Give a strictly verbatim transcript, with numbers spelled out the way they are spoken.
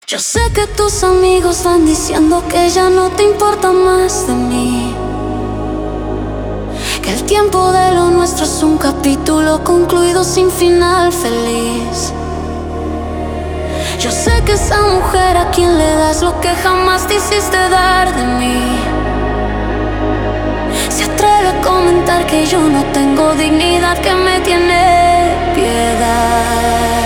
Yo sé que tus amigos van diciendo que ya no te importa más de mí, que el tiempo de lo nuestro es un capítulo concluido sin final feliz. Yo sé que esa mujer a quien le das lo que jamás te hiciste dar de mí se atreve a comentar que yo no tengo dignidad, que me tiene piedad.